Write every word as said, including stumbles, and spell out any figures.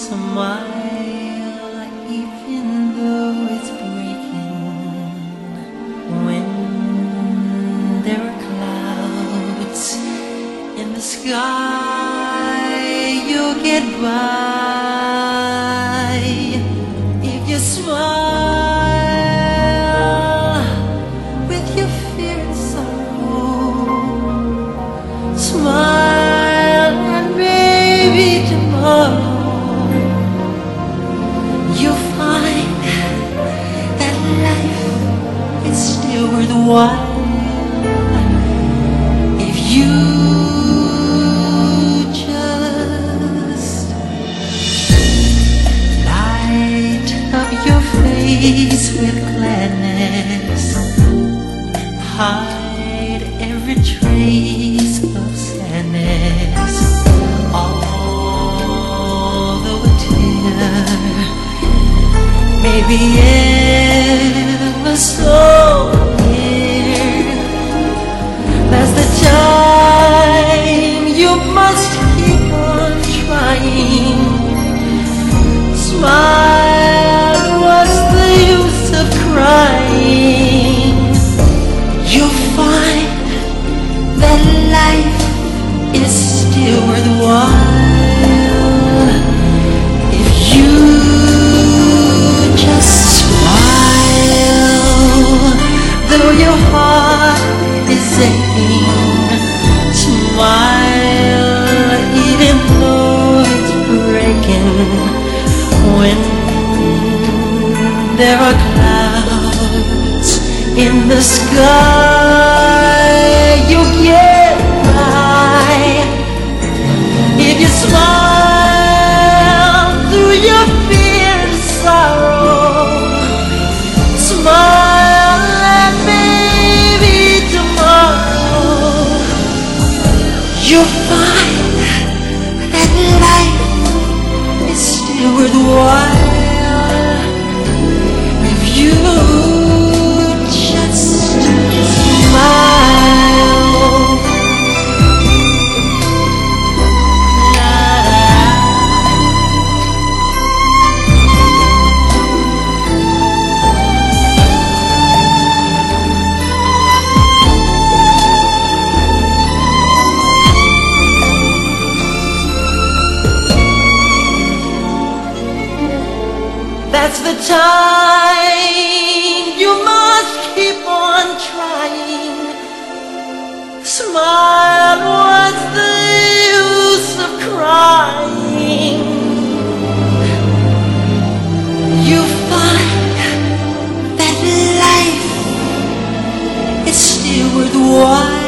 Smile even though it's breaking. When there are clouds in the sky, you'll get by if you smile with your fear and sorrow. Smile and maybe tomorrow you'll find that life is still worthwhile if you just light up your face with gladness, hide every trace of sadness, although a tear maybe ever so near. That's the time you must keep on trying. Smile, what's the use of crying? You'll find that life is still worthwhile if you though your heart is aching. Smile even though it's breaking. When there are clouds in the sky, you'll get by if you smile through your fear and sorrow. Smile, you'll find that life is still worthwhile if you just smile. That's the time you must keep on trying. Smile, what's the use of crying? You find that life is still worthwhile